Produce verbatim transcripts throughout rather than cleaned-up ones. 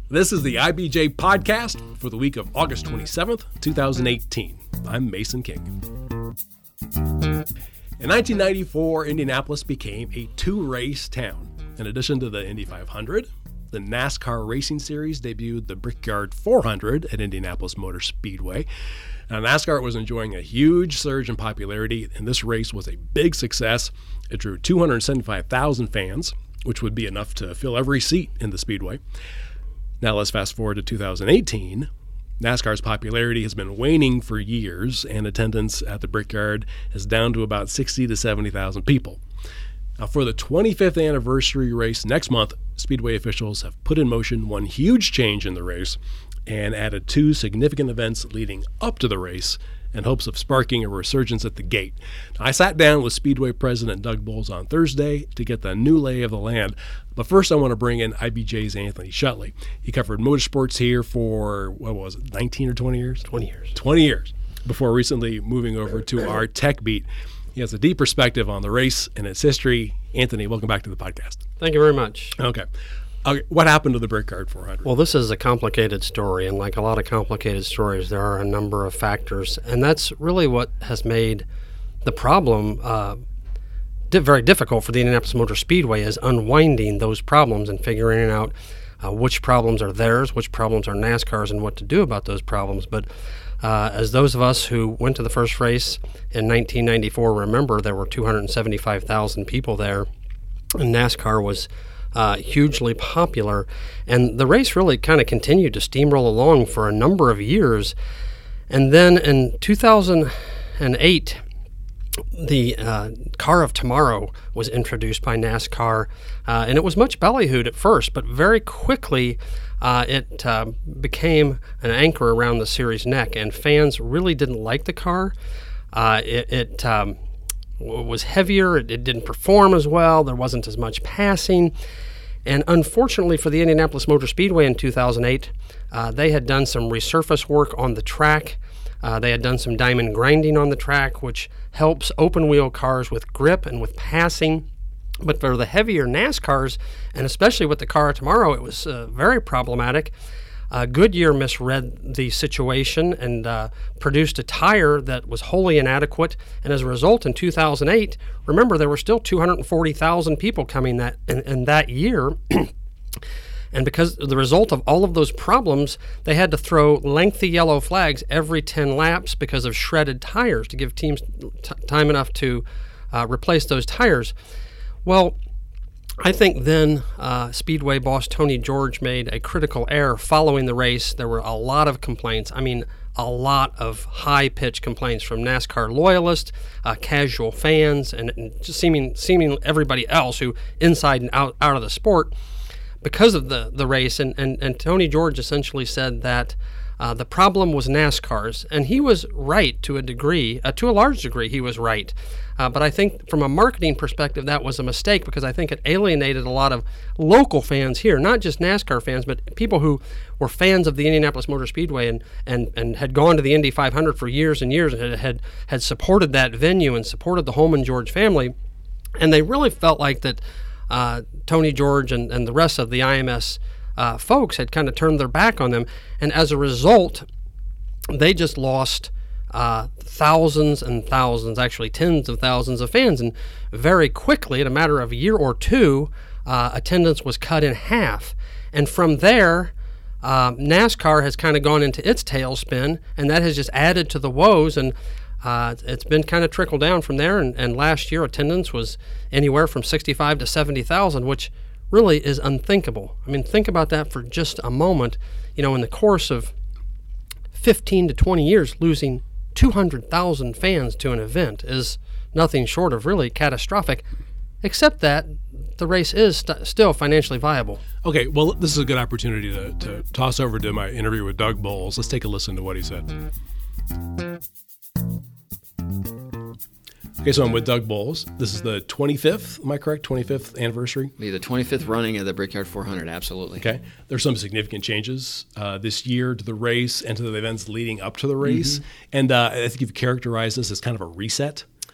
This is the I B J podcast for the week of August twenty-seventh, twenty eighteen. I'm Mason King. In nineteen ninety-four, Indianapolis became a two-race town. In addition to the Indy five hundred, the NASCAR Racing Series debuted the Brickyard four hundred at Indianapolis Motor Speedway. Now, NASCAR was enjoying a huge surge in popularity, and this race was a big success. It drew two hundred seventy-five thousand fans, which would be enough to fill every seat in the Speedway. Now let's fast forward to two thousand eighteen. NASCAR's popularity has been waning for years, and attendance at the Brickyard is down to about sixty to seventy thousand people. Now, for the twenty-fifth anniversary race next month, Speedway officials have put in motion one huge change in the race and added two significant events leading up to the race in hopes of sparking a resurgence at the gate. Now, I sat down with Speedway President Doug Boles on Thursday to get the new lay of the land. But first, I want to bring in I B J's Anthony Shutley. He covered motorsports here for, what was it, nineteen or twenty years? twenty years. twenty years, before recently moving over to our tech beat. He has a deep perspective on the race and its history. Anthony, welcome back to the podcast. Thank you very much. Okay. Okay. What happened to the Brickyard four hundred? Well, this is a complicated story, and like a lot of complicated stories, there are a number of factors, and that's really what has made the problem uh, di- very difficult for the Indianapolis Motor Speedway, is unwinding those problems and figuring out uh, which problems are theirs, which problems are NASCAR's, and what to do about those problems. But uh, as those of us who went to the first race in nineteen ninety-four remember, there were two hundred seventy-five thousand people there, and NASCAR was Uh, hugely popular, and the race really kind of continued to steamroll along for a number of years. And then in two thousand eight, the uh, Car of Tomorrow was introduced by NASCAR, uh, and it was much ballyhooed at first, but very quickly uh, it uh, became an anchor around the series' neck, and fans really didn't like the car. Uh, it it um, was heavier, it, it didn't perform as well, there wasn't as much passing. And unfortunately for the Indianapolis Motor Speedway in two thousand eight, uh, they had done some resurface work on the track. Uh, they had done some diamond grinding on the track, which helps open-wheel cars with grip and with passing. But for the heavier NASCARs, and especially with the Car of Tomorrow, it was uh, very problematic. Uh, Goodyear misread the situation and uh, produced a tire that was wholly inadequate. And as a result, in two thousand eight, remember, there were still two hundred forty thousand people coming that in, in that year. And because of the result of all of those problems, they had to throw lengthy yellow flags every ten laps because of shredded tires to give teams t- time enough to uh, replace those tires. Well, I think then uh, Speedway boss Tony George made a critical error following the race. There were a lot of complaints. I mean, a lot of high-pitched complaints from NASCAR loyalists, uh, casual fans, and, and just seeming seeming everybody else who inside and out, out of the sport because of the, the race. And, and, and Tony George essentially said that uh, the problem was NASCAR's, and he was right to a degree, uh, to a large degree he was right. Uh, but I think from a marketing perspective, that was a mistake because I think it alienated a lot of local fans here, not just NASCAR fans, but people who were fans of the Indianapolis Motor Speedway and, and, and had gone to the Indy five hundred for years and years and had, had, had supported that venue and supported the Holman George family. And they really felt like that uh, Tony George and, and the rest of the I M S uh, folks had kind of turned their back on them. And as a result, they just lost Uh, thousands and thousands, actually tens of thousands of fans. And very quickly, in a matter of a year or two, uh, attendance was cut in half. And from there, uh, NASCAR has kind of gone into its tailspin, and that has just added to the woes. And uh, it's been kind of trickled down from there. And, and last year, attendance was anywhere from sixty-five to seventy thousand, which really is unthinkable. I mean, think about that for just a moment. You know, in the course of fifteen to twenty years, losing two hundred thousand fans to an event is nothing short of really catastrophic, except that the race is st- still financially viable. Okay, well, this is a good opportunity to, to toss over to my interview with Doug Boles. Let's take a listen to what he said. Okay, so I'm with Doug Boles. This is the twenty-fifth, am I correct? twenty-fifth anniversary? Be the twenty-fifth running of the Brickyard four hundred, absolutely. Okay. There's some significant changes uh, this year to the race and to the events leading up to the race. Mm-hmm. And uh, I think you've characterized this as kind of a reset.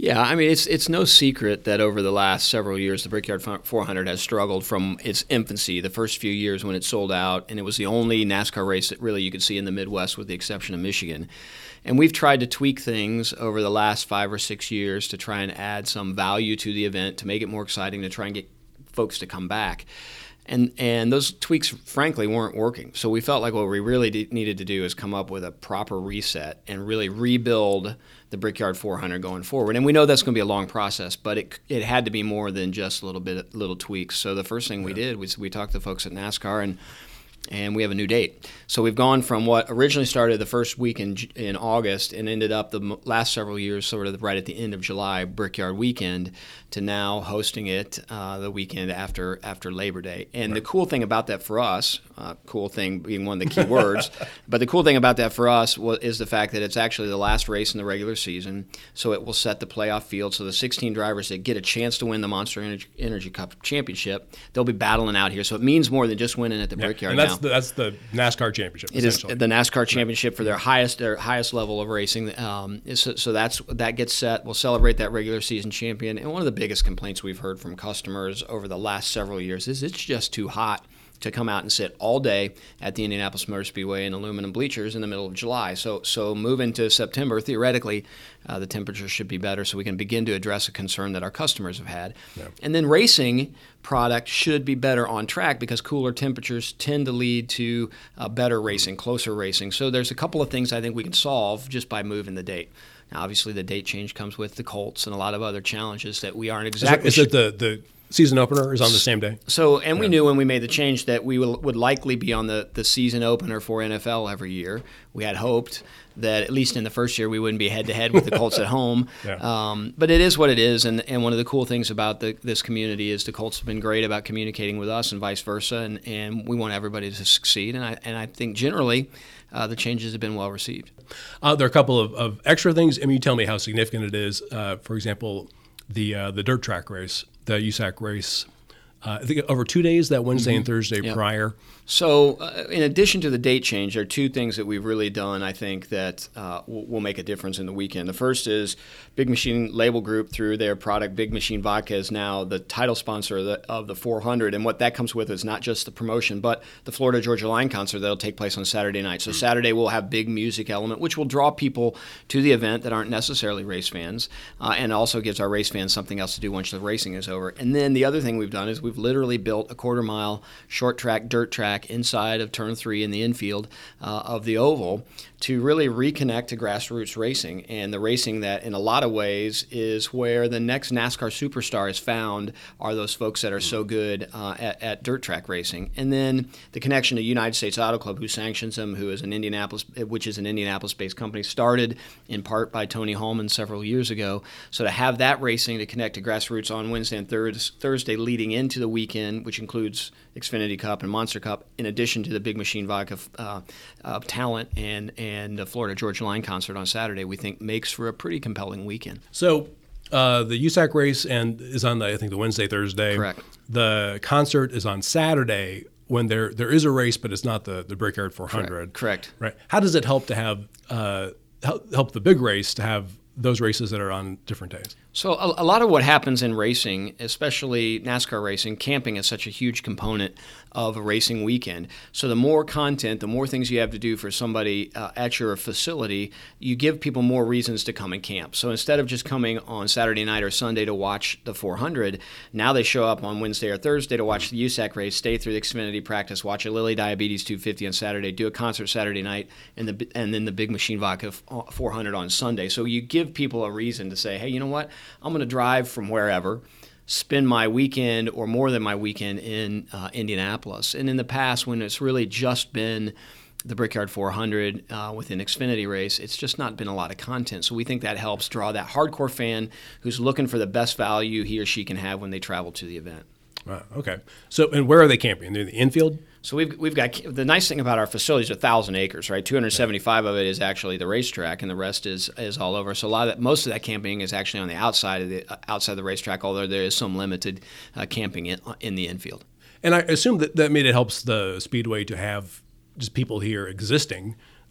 Yeah, I mean, it's it's no secret that over the last several years, the Brickyard four hundred has struggled from its infancy, the first few years when it sold out, and it was the only NASCAR race that really you could see in the Midwest with the exception of Michigan. And we've tried to tweak things over the last five or six years to try and add some value to the event, to make it more exciting, to try and get folks to come back. And and those tweaks, frankly, weren't working. So we felt like what we really did, needed to do is come up with a proper reset and really rebuild the Brickyard four hundred going forward. And we know that's going to be a long process, but it it had to be more than just a little bit, little tweaks. So the first thing yeah. we did was we talked to folks at NASCAR, and and we have a new date. So we've gone from what originally started the first week in in August and ended up the last several years sort of right at the end of July, Brickyard Weekend, to now hosting it uh, the weekend after after Labor Day. And right. the cool thing about that for us, uh, cool thing being one of the key words, but the cool thing about that for us was, is the fact that it's actually the last race in the regular season, so it will set the playoff field. So the sixteen drivers that get a chance to win the Monster Energy, Energy Cup Championship, they'll be battling out here. So it means more than just winning at the yeah. Brickyard and that's now. The, that's the NASCAR Championship. It is the NASCAR Championship for their highest their highest level of racing. Um, so, so that's that gets set. We'll celebrate that regular season champion. And one of the biggest complaints we've heard from customers over the last several years is it's just too hot to come out and sit all day at the Indianapolis Motor Speedway in aluminum bleachers in the middle of July. So so moving to September, theoretically, uh, the temperature should be better so we can begin to address a concern that our customers have had. Yeah. And then racing product should be better on track because cooler temperatures tend to lead to uh, better racing, closer racing. So there's a couple of things I think we can solve just by moving the date. Now, obviously, the date change comes with the Colts and a lot of other challenges that we aren't exactly Is it, is it the, the season opener is on the same day? So, and we yeah. knew when we made the change that we will, would likely be on the, the season opener for N F L every year. We had hoped that at least in the first year we wouldn't be head-to-head with the Colts at home. Yeah. Um, but it is what it is, and, and one of the cool things about the, this community is the Colts have been great about communicating with us and vice versa, and, and we want everybody to succeed. And I, and I think generally uh, the changes have been well received. Uh, there are a couple of, of extra things. I mean, you tell me how significant it is. Uh, for example, the uh, the dirt track race, the U S A C race, uh, I think over two days, that Wednesday mm-hmm. and Thursday yep. prior. So uh, in addition to the date change, there are two things that we've really done, I think, that uh, will, will make a difference in the weekend. The first is Big Machine Label Group, through their product Big Machine Vodka, is now the title sponsor of the, of the four hundred. And what that comes with is not just the promotion, but the Florida Georgia Line concert that will take place on Saturday night. So mm-hmm. Saturday we'll have big music element, which will draw people to the event that aren't necessarily race fans, uh, and also gives our race fans something else to do once the racing is over. And then the other thing we've done is we've literally built a quarter mile short track, dirt track inside of turn three in the infield uh, of the oval to really reconnect to grassroots racing, and the racing that in a lot of ways is where the next NASCAR superstar is found are those folks that are so good uh, at, at dirt track racing. And then the connection to United States Auto Club, who sanctions them, who is an Indianapolis, which is an Indianapolis-based company, started in part by Tony Hallman several years ago. So to have that racing to connect to grassroots on Wednesday and Thursday leading into the weekend, which includes Xfinity Cup and Monster Cup, in addition to the Big Machine Vodka uh, uh, talent and and the Florida Georgia Line concert on Saturday, we think makes for a pretty compelling weekend. So uh, the U S A C race and is on the, I think the Wednesday, Thursday. Correct. The concert is on Saturday when there there is a race, but it's not the, the Brickyard four hundred. Correct. Correct. Right. How does it help to have uh, help, help the big race to have those races that are on different days? So a, a lot of what happens in racing, especially NASCAR racing, camping is such a huge component of a racing weekend. So the more content, the more things you have to do for somebody uh, at your facility, you give people more reasons to come and camp. So instead of just coming on Saturday night or Sunday to watch the four hundred, now they show up on Wednesday or Thursday to watch the U S A C race, stay through the Xfinity practice, watch a Lilly Diabetes two fifty on Saturday, do a concert Saturday night, and the and then the Big Machine Vodka four hundred on Sunday. So you give people a reason to say, hey, you know what? I'm going to drive from wherever, spend my weekend or more than my weekend in uh, Indianapolis. And in the past, when it's really just been the Brickyard four hundred uh, with an Xfinity race, it's just not been a lot of content. So we think that helps draw that hardcore fan who's looking for the best value he or she can have when they travel to the event. Wow, okay. So, and where are they camping? They're in the infield? So we've we've got the nice thing about our facility is a thousand acres, right? Two hundred seventy-five of it is actually the racetrack, and the rest is is all over. So a lot of that, most of that camping is actually on the outside of the outside of the racetrack, although there is some limited uh, camping in, in the infield. And I assume that that made it helps the Speedway to have just people here existing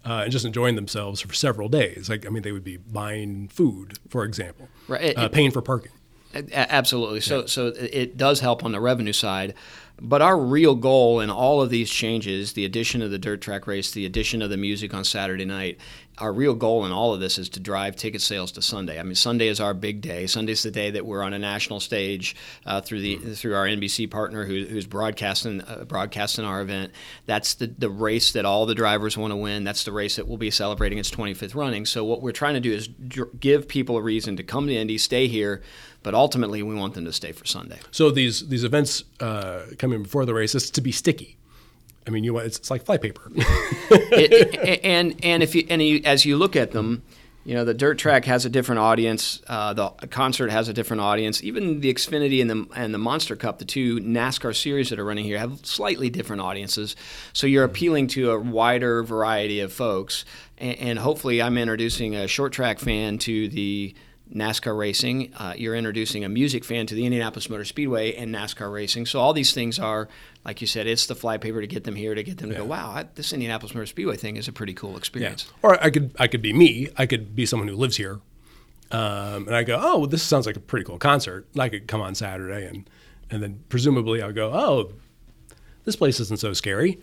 uh, and just enjoying themselves for several days. Like, I mean, they would be buying food, for example, right. uh, paying for parking. Absolutely. So, yeah. so it does help on the revenue side. But our real goal in all of these changes, the addition of the dirt track race, the addition of the music on Saturday night, our real goal in all of this is to drive ticket sales to Sunday. I mean, Sunday is our big day. Sunday's the day that we're on a national stage uh, through the through our N B C partner who, who's broadcasting uh, broadcasting our event. That's the, the race that all the drivers want to win. That's the race that we'll be celebrating its twenty-fifth running. So what we're trying to do is dr- give people a reason to come to Indy, stay here, but ultimately we want them to stay for Sunday. So these these events uh, coming before the race is to be sticky. I mean, you it's, it's like flypaper. it, it, and and if you and you, as you look at them, you know, the dirt track has a different audience. Uh, the concert has a different audience. Even the Xfinity and the and the Monster Cup, the two NASCAR series that are running here, have slightly different audiences. So you're appealing to a wider variety of folks. And, and hopefully, I'm introducing a short track fan to the NASCAR racing. Uh, you're introducing a music fan to the Indianapolis Motor Speedway and NASCAR racing. So all these things are, like you said, it's the flypaper to get them here, to get them to yeah. go, wow, I, this Indianapolis Motor Speedway thing is a pretty cool experience. Yeah. Or I could I could be me. I could be someone who lives here. Um, and I go, oh, well, this sounds like a pretty cool concert. And I could come on Saturday and, and then presumably I'll go, oh, this place isn't so scary.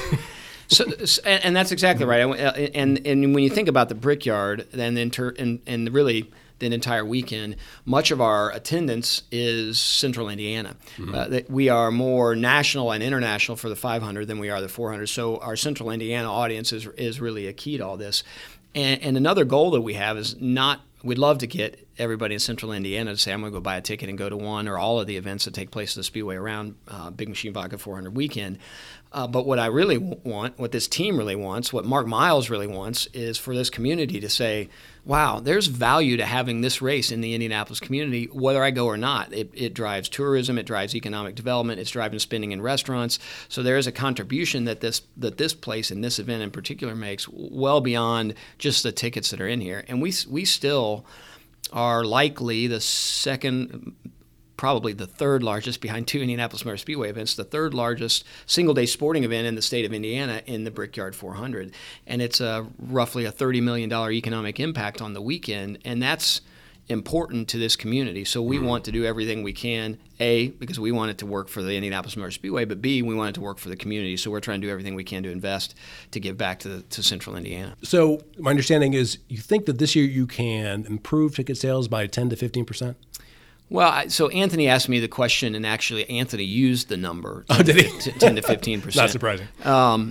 So, and that's exactly right. And and when you think about the Brickyard, then inter, and and really the entire weekend, much of our attendance is Central Indiana. Mm-hmm. Uh, that we are more national and international for the five hundred than we are the four hundred. So our Central Indiana audience is is really a key to all this. And, and another goal that we have is not. We'd love to get everybody in Central Indiana to say, I'm going to go buy a ticket and go to one or all of the events that take place at the Speedway around uh, Big Machine Vodka four hundred weekend. Uh, but what I really w- want, what this team really wants, what Mark Miles really wants, is for this community to say, wow, there's value to having this race in the Indianapolis community, whether I go or not. It, it drives tourism, it drives economic development, it's driving spending in restaurants. So there is a contribution that this that this place and this event in particular makes well beyond just the tickets that are in here. And we we still are likely the second, probably the third largest, behind two Indianapolis Motor Speedway events, the third largest single-day sporting event in the state of Indiana in the Brickyard four hundred. And it's a, roughly a thirty million dollars economic impact on the weekend, and that's important to this community. So we want to do everything we can, A, because we want it to work for the Indianapolis Motor Speedway, but B, we want it to work for the community. So we're trying to do everything we can to invest to give back to, the, to Central Indiana. So my understanding is you think that this year you can improve ticket sales by ten to fifteen percent? Well, I, so Anthony asked me the question, and actually Anthony used the number. ten, oh, did he? ten to fifteen percent. Not surprising. Um,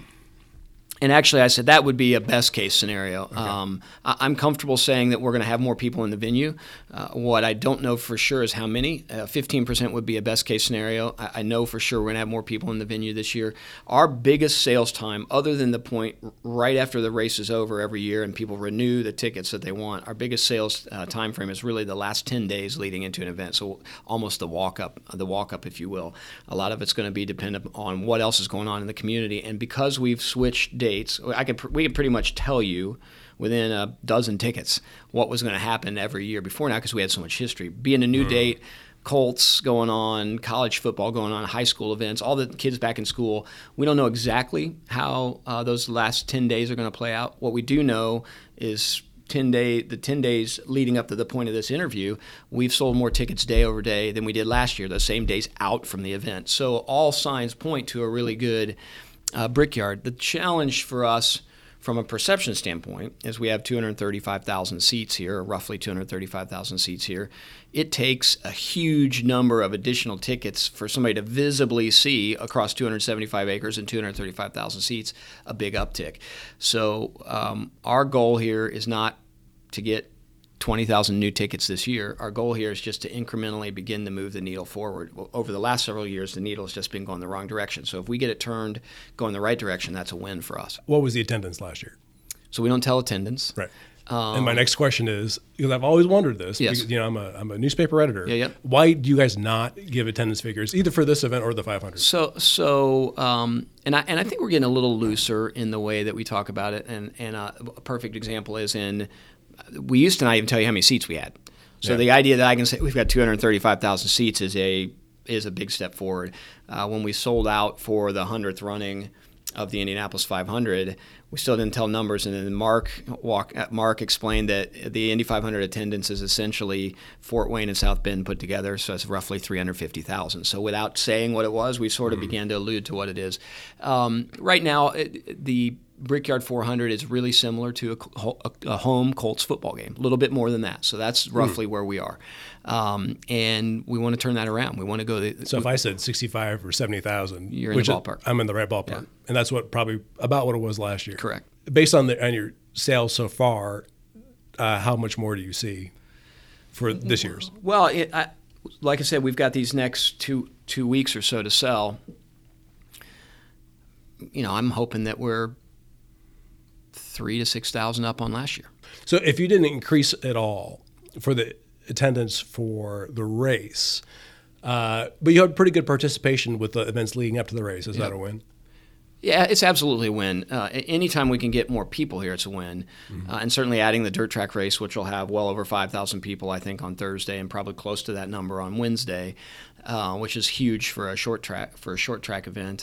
And actually, I said that would be a best case scenario. Okay. Um, I, I'm comfortable saying that we're going to have more people in the venue. Uh, what I don't know for sure is how many. Uh, fifteen percent would be a best case scenario. I, I know for sure we're going to have more people in the venue this year. Our biggest sales time, other than the point right after the race is over every year and people renew the tickets that they want, our biggest sales uh, time frame is really the last ten days leading into an event. So almost the walk up, the walk up, if you will. A lot of it's going to be dependent on what else is going on in the community. And because we've switched days, I could we could pretty much tell you within a dozen tickets what was going to happen every year before now because we had so much history. Being a new mm. date, Colts going on, college football going on, high school events, all the kids back in school. We don't know exactly how uh, those last ten days are going to play out. What we do know is ten day the ten days leading up to the point of this interview, we've sold more tickets day over day than we did last year, those same days out from the event. So all signs point to a really good Uh, Brickyard. The challenge for us from a perception standpoint is we have two hundred thirty-five thousand seats here, or roughly two hundred thirty-five thousand seats here. It takes a huge number of additional tickets for somebody to visibly see across two hundred seventy-five acres and two hundred thirty-five thousand seats a big uptick. So um, our goal here is not to get twenty thousand new tickets this year. Our goal here is just to incrementally begin to move the needle forward. Over the last several years, the needle has just been going the wrong direction. So if we get it turned, going the right direction, that's a win for us. What was the attendance last year? So we don't tell attendance. Right. Um, and my next question is, because I've always wondered this, yes. because, you know, I'm a, I'm a newspaper editor. Yeah, yeah. Why do you guys not give attendance figures, either for this event or the five hundred? So, so, um, and I and I think we're getting a little looser in the way that we talk about it. And, and uh, a perfect example is in, we used to not even tell you how many seats we had. So yeah. The idea that I can say we've got two hundred thirty-five thousand seats is a is a big step forward. Uh, when we sold out for the hundredth running of the Indianapolis five hundred. We still didn't tell numbers, and then Mark walk, Mark explained that the Indy five hundred attendance is essentially Fort Wayne and South Bend put together, so it's roughly three hundred fifty thousand. So without saying what it was, we sort of mm-hmm. began to allude to what it is. Um, right now, it, the Brickyard four hundred is really similar to a, a, a home Colts football game, a little bit more than that. So that's roughly mm. where we are. Um, and we want to turn that around. We want to go. The, so we, if I said sixty-five or seventy thousand, you're in the ballpark. I'm in the right ballpark. Yeah. And that's what probably about what it was last year. Correct. Based on the on your sales so far, uh, how much more do you see for this year's? Well, it, I, like I said, we've got these next two two weeks or so to sell. You know, I'm hoping that we're three to six thousand up on last year. So if you didn't increase at all for the attendance for the race, uh, but you had pretty good participation with the events leading up to the race, is yep. that a win? Yeah, it's absolutely a win. Uh, anytime we can get more people here, it's a win. Mm-hmm. Uh, and certainly adding the dirt track race, which will have well over five thousand people, I think, on Thursday, and probably close to that number on Wednesday, uh, which is huge for a short track for a short track event.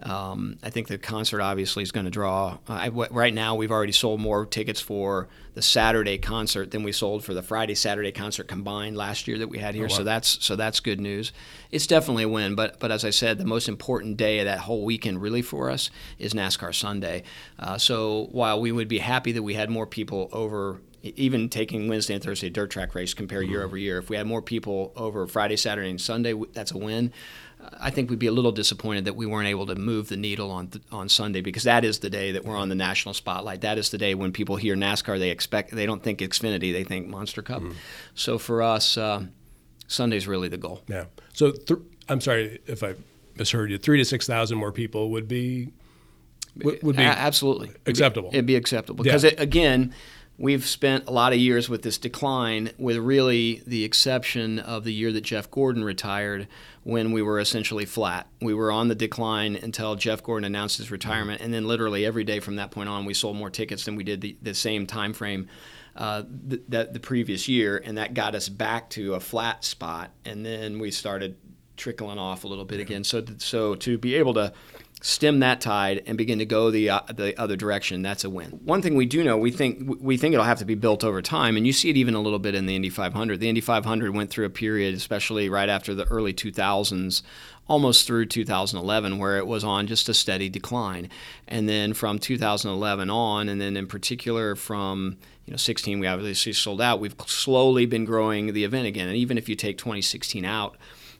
Um, I think the concert obviously is going to draw. Uh, I, w- right now, we've already sold more tickets for the Saturday concert than we sold for the Friday Saturday concert combined last year that we had here. Oh, wow. So that's so that's good news. It's definitely a win. But but as I said, the most important day of that whole weekend really for us is NASCAR Sunday. Uh, so while we would be happy that we had more people over, even taking Wednesday and Thursday dirt track race, compare mm-hmm. year over year, if we had more people over Friday, Saturday, and Sunday, that's a win. I think we'd be a little disappointed that we weren't able to move the needle on th- on Sunday, because that is the day that we're on the national spotlight. That is the day when people hear NASCAR, they expect they don't think Xfinity, they think Monster Cup. Mm-hmm. So for us, uh, Sunday's really the goal. Yeah. So th- I'm sorry if I misheard you. Three to six thousand more people would be would, would be a- absolutely acceptable. It'd be, it'd be acceptable because yeah. it, again. We've spent a lot of years with this decline, with really the exception of the year that Jeff Gordon retired, when we were essentially flat. We were on the decline until Jeff Gordon announced his retirement, and then literally every day from that point on, we sold more tickets than we did the, the same time frame uh, th- that the previous year, and that got us back to a flat spot, and then we started trickling off a little bit again. So, so to be able to stem that tide and begin to go the uh, the other direction, that's a win. One thing we do know, we think we think it'll have to be built over time, and you see it even a little bit in the Indy five hundred. The Indy five hundred went through a period, especially right after the early two thousands, almost through two thousand eleven, where it was on just a steady decline. And then from two thousand eleven on, and then in particular from you know sixteen, we obviously sold out. We've slowly been growing the event again, and even if you take twenty sixteen out,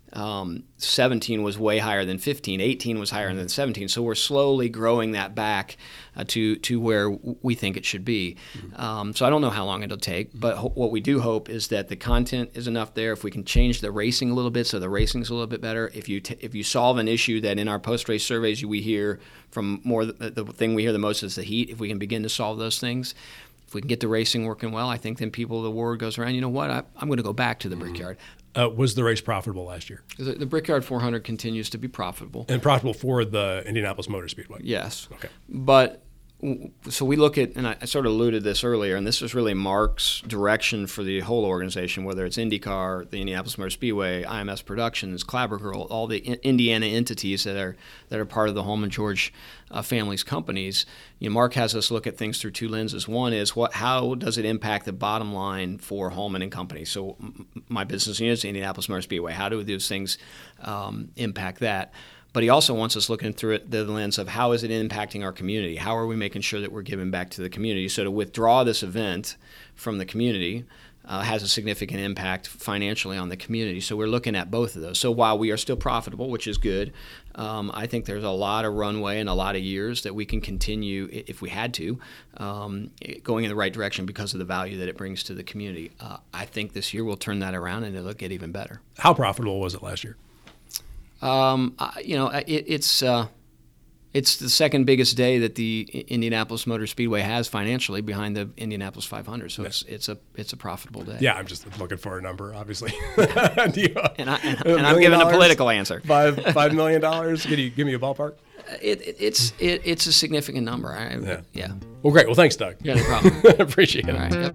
Um, seventeen was way higher than fifteen. eighteen was higher than seventeen. So we're slowly growing that back uh, to to where we think it should be. Mm-hmm. Um, so I don't know how long it'll take, but ho- what we do hope is that the content is enough there. If we can change the racing a little bit, so the racing's a little bit better. If you t- if you solve an issue that in our post-race surveys we hear from more, the, the thing we hear the most is the heat. If we can begin to solve those things, if we can get the racing working well, I think then people, the word goes around, you know what, I, I'm going to go back to the mm-hmm. Brickyard. Uh, was the race profitable last year? The, the Brickyard four hundred continues to be profitable. And profitable for the Indianapolis Motor Speedway? Yes. Okay. But so we look at, and I sort of alluded to this earlier, and this is really Mark's direction for the whole organization, whether it's IndyCar, the Indianapolis Motor Speedway, I M S Productions, Clabber Girl, all the Indiana entities that are that are part of the Holman George uh, family's companies. You know, Mark has us look at things through two lenses. One is what, how does it impact the bottom line for Holman and Company? So m- my business unit is Indianapolis Motor Speedway. How do those things um, impact that? But he also wants us looking through it the lens of how is it impacting our community? How are we making sure that we're giving back to the community? So to withdraw this event from the community uh, has a significant impact financially on the community. So we're looking at both of those. So while we are still profitable, which is good, um, I think there's a lot of runway and a lot of years that we can continue, if we had to, um, going in the right direction because of the value that it brings to the community. Uh, I think this year we'll turn that around and it'll get even better. How profitable was it last year? Um, you know, it, it's uh, it's the second biggest day that the Indianapolis Motor Speedway has financially behind the Indianapolis five hundred. So yeah. it's it's a it's a profitable day. Yeah, I'm just looking for a number, obviously. you, and, I, and, and I'm giving a political answer. Five five million dollars. Can you give me a ballpark? It, it it's it, it's a significant number. I, yeah. yeah. Well, great. Well, thanks, Doug. Yeah, no problem. Appreciate it. All right. Yep.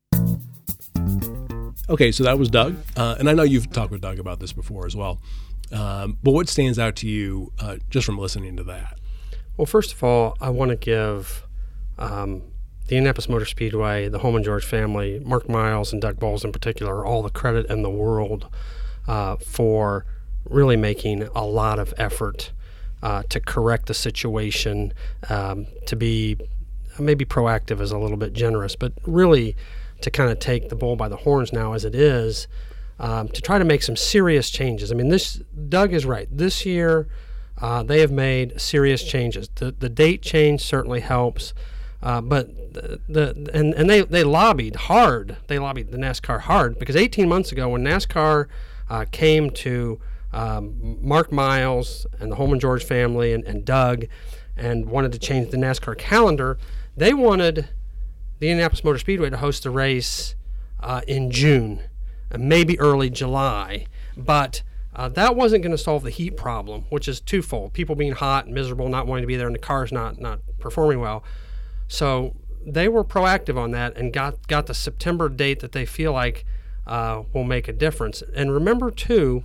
Okay, so that was Doug, uh, and I know you've talked with Doug about this before as well. Um, but what stands out to you uh, just from listening to that? Well, first of all, I want to give um, the Indianapolis Motor Speedway, the Holman George family, Mark Miles and Doug Boles in particular, all the credit in the world uh, for really making a lot of effort uh, to correct the situation, um, to be maybe proactive is a little bit generous, but really to kind of take the bull by the horns now as it is, um, to try to make some serious changes. I mean, this Doug is right. This year, uh, they have made serious changes. The the date change certainly helps, uh, but the, the and and they they lobbied hard. They lobbied the NASCAR hard because eighteen months ago, when NASCAR uh, came to um, Mark Miles and the Holman George family and, and Doug, and wanted to change the NASCAR calendar, they wanted the Indianapolis Motor Speedway to host the race uh, in June, uh, maybe early July. But uh, that wasn't going to solve the heat problem, which is twofold. People being hot and miserable, not wanting to be there, and the cars not, not performing well. So they were proactive on that and got, got the September date that they feel like uh, will make a difference. And remember, too,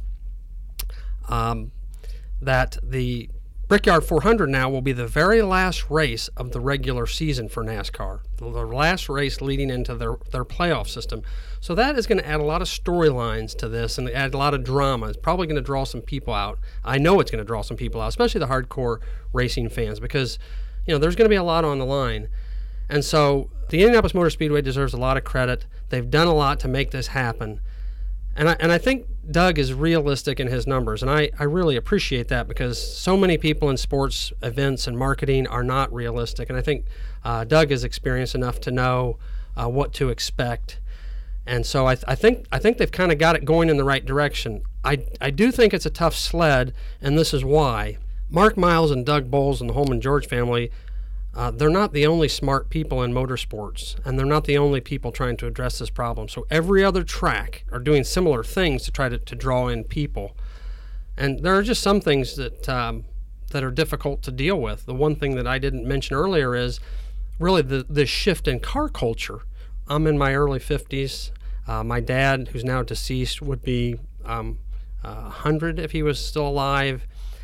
um, that the Brickyard four hundred now will be the very last race of the regular season for NASCAR, the last race leading into their, their playoff system. So that is going to add a lot of storylines to this and add a lot of drama. It's probably going to draw some people out. I know it's going to draw some people out, especially the hardcore racing fans, because you know there's going to be a lot on the line. And so the Indianapolis Motor Speedway deserves a lot of credit. They've done a lot to make this happen. And I, and I think Doug is realistic in his numbers, and I, I really appreciate that because so many people in sports events and marketing are not realistic, and I think uh, Doug is experienced enough to know uh, what to expect, and so I, th- I think I think they've kind of got it going in the right direction. I, I do think it's a tough sled, and this is why. Mark Miles and Doug Boles and the Holman George family, Uh, they're not the only smart people in motorsports, and they're not the only people trying to address this problem. So every other track are doing similar things to try to, to draw in people. And there are just some things that um, that are difficult to deal with. The one thing that I didn't mention earlier is really the, the shift in car culture. I'm in my early fifties. Uh, my dad, who's now deceased, would be um, uh, one hundred if he was still alive.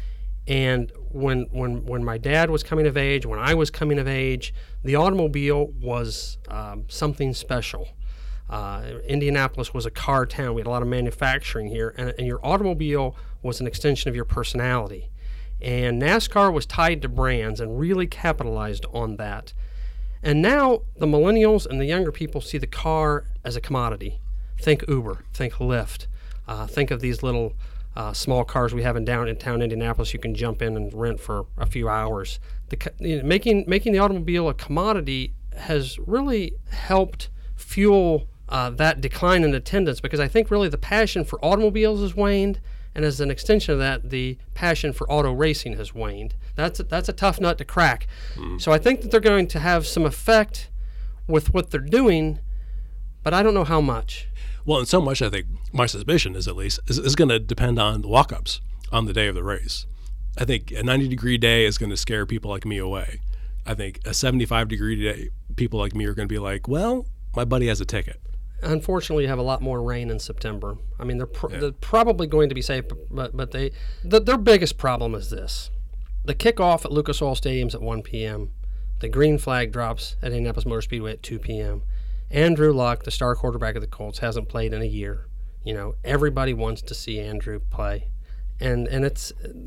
And when when when my dad was coming of age, when I was coming of age, the automobile was um, something special. Uh, Indianapolis was a car town. We had a lot of manufacturing here, and, and your automobile was an extension of your personality. And NASCAR was tied to brands and really capitalized on that. And now the millennials and the younger people see the car as a commodity. Think Uber, think Lyft, uh, think of these little Uh, small cars we have in downtown Indianapolis you can jump in and rent for a few hours. The, you know, making making the automobile a commodity has really helped fuel uh, that decline in attendance because I think really the passion for automobiles has waned, and as an extension of that, the passion for auto racing has waned. That's a, that's a tough nut to crack. Mm. So I think that they're going to have some effect with what they're doing, but I don't know how much. Well, and so much, I think, my suspicion is at least, is, is going to depend on the walk-ups on the day of the race. I think a ninety-degree day is going to scare people like me away. I think a seventy-five degree day, people like me are going to be like, well, my buddy has a ticket. Unfortunately, you have a lot more rain in September. I mean, they're, pr- yeah. they're probably going to be safe, but but they the, their biggest problem is this. The kickoff at Lucas Oil Stadium's at one p.m. The green flag drops at Indianapolis Motor Speedway at two p.m. Andrew Luck, the star quarterback of the Colts, hasn't played in a year. You know, everybody wants to see Andrew play, and and it's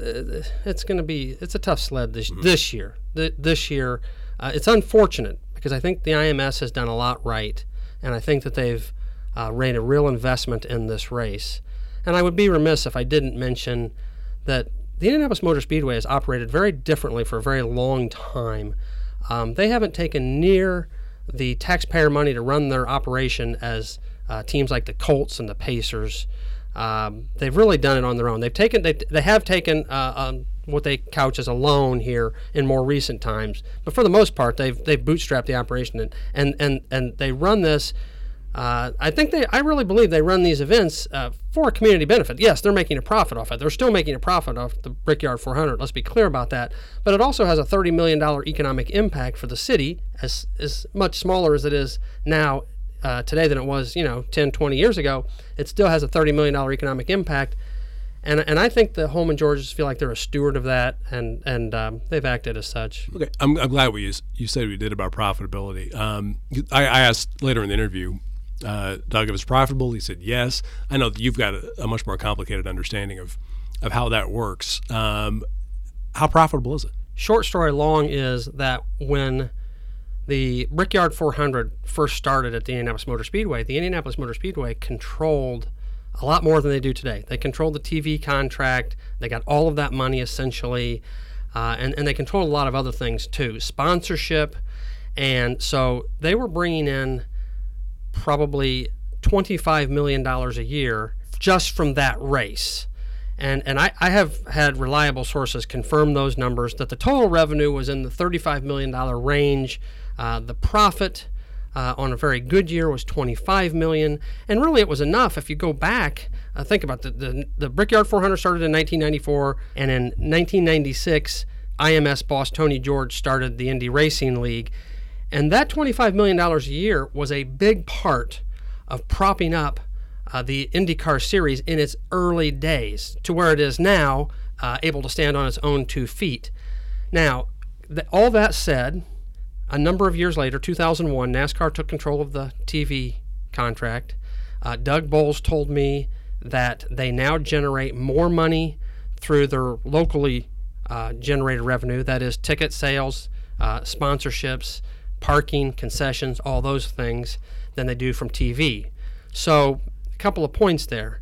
it's going to be it's a tough sled this mm-hmm. this year. This year, uh, it's unfortunate because I think the I M S has done a lot right, and I think that they've uh, made a real investment in this race. And I would be remiss if I didn't mention that the Indianapolis Motor Speedway has operated very differently for a very long time. Um, they haven't taken near the taxpayer money to run their operation as uh, teams like the Colts and the Pacers. Um, they've really done it on their own. They've taken they they have taken uh, um, what they couch as a loan here in more recent times, but for the most part they've they've bootstrapped the operation and and and, and they run this. Uh, I think they I really believe they run these events uh, for a community benefit. Yes, they're making a profit off it. They're still making a profit off the Brickyard four hundred. Let's be clear about that. But it also has a thirty million dollars economic impact for the city, as as much smaller as it is now uh, today than it was, you know, ten, twenty years ago. It still has a thirty million dollars economic impact. And and I think the Holman Georges feel like they're a steward of that, and and um, they've acted as such. Okay, I'm, I'm glad what you, you said we did about profitability. Um, I, I asked later in the interview, uh, Doug, if it's profitable. He said yes. I know that you've got a, a much more complicated understanding of, of how that works. Um, how profitable is it? Short story long is that when the Brickyard four hundred first started at the Indianapolis Motor Speedway, the Indianapolis Motor Speedway controlled a lot more than they do today. They controlled the T V contract. They got all of that money essentially, uh, and, and they controlled a lot of other things too, sponsorship. And so they were bringing in probably twenty-five million dollars a year just from that race. And and I, I have had reliable sources confirm those numbers, that the total revenue was in the thirty-five million dollars range. Uh, the profit Uh, on a very good year was twenty-five million dollars, and really it was enough. If you go back, uh, think about the, the the Brickyard four hundred started in nineteen ninety-four, and in nineteen ninety-six, I M S boss Tony George started the Indy Racing League, and that twenty-five million dollars a year was a big part of propping up uh, the IndyCar series in its early days to where it is now, uh, able to stand on its own two feet. Now, th- all that said, a number of years later, two thousand one, NASCAR took control of the T V contract. Uh, Doug Bowles told me that they now generate more money through their locally uh, generated revenue, that is ticket sales, uh, sponsorships, parking, concessions, all those things, than they do from T V. So a couple of points there.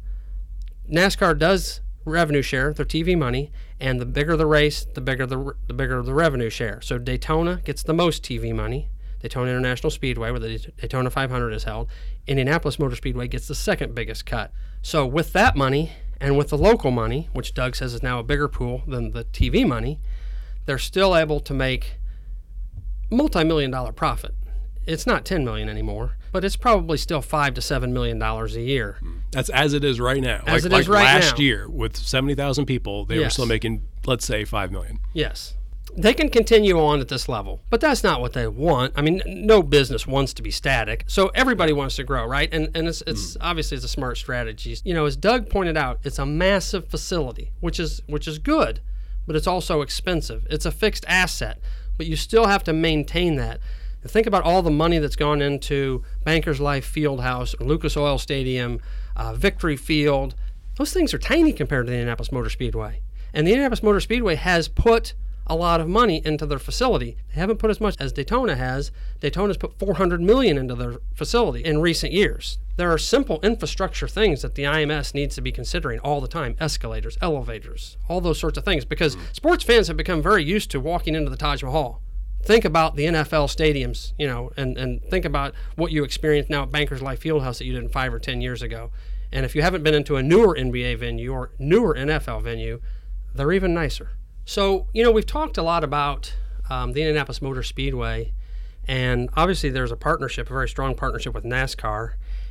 NASCAR does revenue share their T V money, and the bigger the race, the bigger the the bigger the revenue share. So Daytona gets the most T V money. Daytona International Speedway, where the Daytona five hundred is held. Indianapolis Motor Speedway gets the second biggest cut. So with that money and with the local money, which Doug says is now a bigger pool than the T V money, they're still able to make multi-million dollar profit. It's not ten million dollars anymore, but it's probably still five to seven million dollars a year. That's as it is right now. As like, it is like right last now. year with seventy thousand people, they Yes. were still making, let's say, five million dollars. Yes. They can continue on at this level, but that's not what they want. I mean, no business wants to be static, so everybody wants to grow, right? And and it's, it's mm. obviously it's a smart strategy. You know, as Doug pointed out, it's a massive facility, which is which is good, but it's also expensive. It's a fixed asset, but you still have to maintain that. Think about all the money that's gone into Bankers Life Fieldhouse, Lucas Oil Stadium, uh, Victory Field. Those things are tiny compared to the Indianapolis Motor Speedway. And the Indianapolis Motor Speedway has put a lot of money into their facility. They haven't put as much as Daytona has. Daytona's put four hundred million dollars into their facility in recent years. There are simple infrastructure things that the I M S needs to be considering all the time: escalators, elevators, all those sorts of things, because mm. sports fans have become very used to walking into the Taj Mahal. Think about the N F L stadiums, you know, and, and think about what you experience now at Bankers Life Fieldhouse that you didn't five or ten years ago. And if you haven't been into a newer N B A venue or newer N F L venue, they're even nicer. So, you know, we've talked a lot about um, the Indianapolis Motor Speedway, and obviously there's a partnership, a very strong partnership with NASCAR,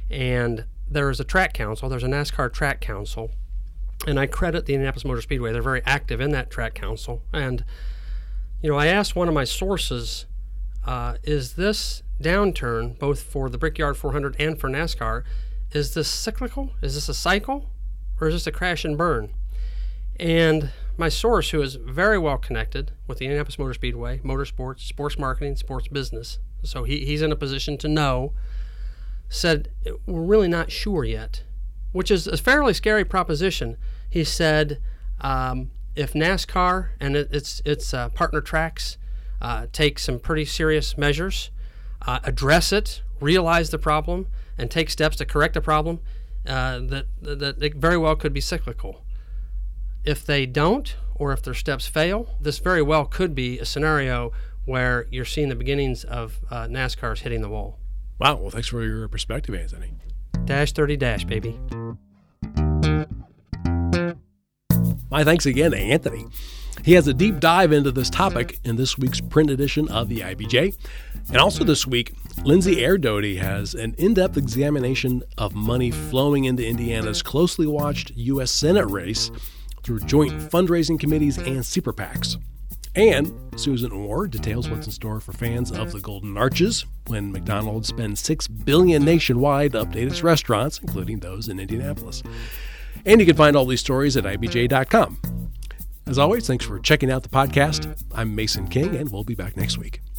and there is a track council. There's a NASCAR track council, and I credit the Indianapolis Motor Speedway. They're very active in that track council, and you know, I asked one of my sources, uh, is this downturn, both for the Brickyard four hundred and for NASCAR, is this cyclical? Is this a cycle? Or is this a crash and burn? And my source, who is very well connected with the Indianapolis Motor Speedway, motorsports, sports marketing, sports business, so he, he's in a position to know, said, we're really not sure yet, which is a fairly scary proposition. He said, um, if NASCAR and its its uh, partner tracks uh, take some pretty serious measures, uh, address it, realize the problem, and take steps to correct the problem, uh, that that it very well could be cyclical. If they don't, or if their steps fail, this very well could be a scenario where you're seeing the beginnings of uh, NASCAR's hitting the wall. Wow. Well, thanks for your perspective, Anthony. Dash thirty dash, baby. My thanks again to Anthony. He has a deep dive into this topic in this week's print edition of the I B J. And also this week, Lindsay Erdoty has an in-depth examination of money flowing into Indiana's closely watched U S Senate race through joint fundraising committees and super PACs. And Susan Orr details what's in store for fans of the Golden Arches when McDonald's spends six billion dollars nationwide to update its restaurants, including those in Indianapolis. And you can find all these stories at I B J dot com. As always, thanks for checking out the podcast. I'm Mason King, and we'll be back next week.